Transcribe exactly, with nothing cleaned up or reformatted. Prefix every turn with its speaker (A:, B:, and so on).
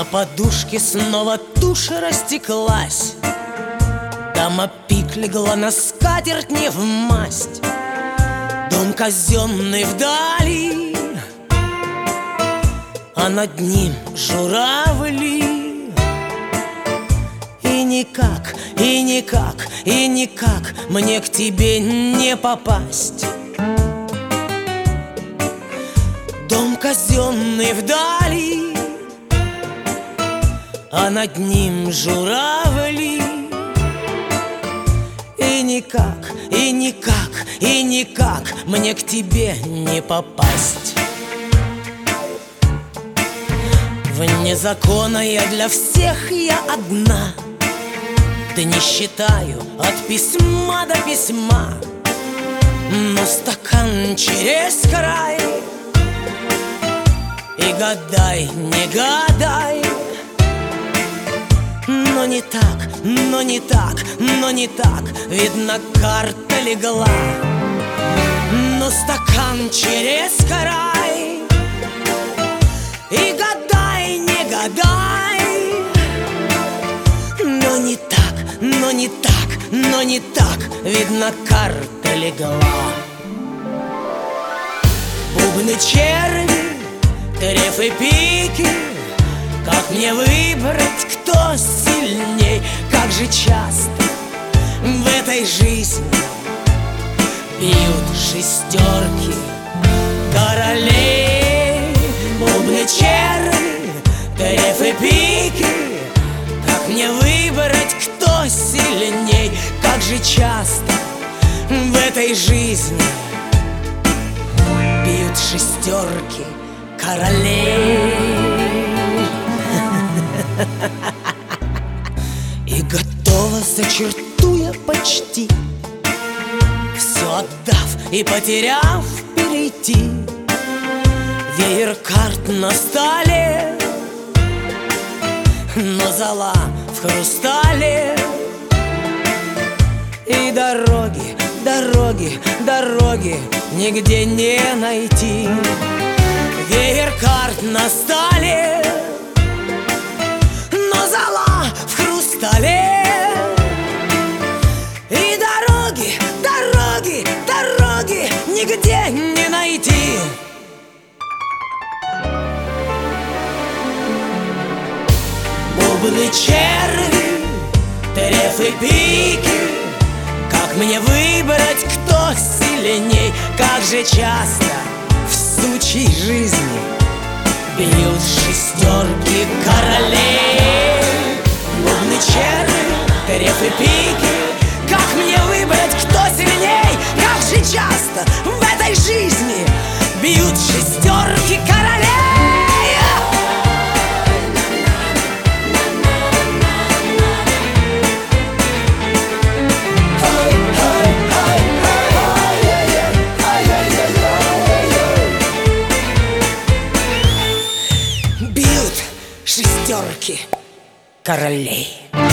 A: подушке снова тушь растеклась, дама пик легла на скатерть не в масть. Дом казенный вдали, а над ним журавли. И никак, и никак, и никак мне к тебе не попасть. Дом казенный вдали, а над ним журавли. И никак, и никак, и никак мне к тебе не попасть. Вне закона я для всех я одна, да не считаю от письма до письма. Но стакан через край, и гадай, не гадай. Но не так, но не так, но не так, видно, карта легла. Но стакан через край, и гадай, не гадай. Но не так, но не так, но не так, видно, карта легла. Бубны, черви, треф и пики, как мне выбрать, кто сильней? Как же часто в этой жизни бьют шестерки королей. Бубны, черви, треф и пики, как мне выбрать, кто сильней? Как же часто в этой жизни бьют шестерки королей. И готова за черту я почти, все отдав и потеряв, перейти. Веер карт на столе, но зола в хрустале. И дороги, дороги, дороги нигде не найти. Веер карт на столе, но зола в хрустале. И дороги, дороги, дороги нигде не найти. Бубны, черви, треф и пики, как мне выбрать, кто сильней? Как же часто в сучьей жизни бьют шестерки королей. Бубны, черви, треф и пики, как мне выбрать, кто сильней? Как же часто в этой жизни бьют шестерки королей. Шестерки королей.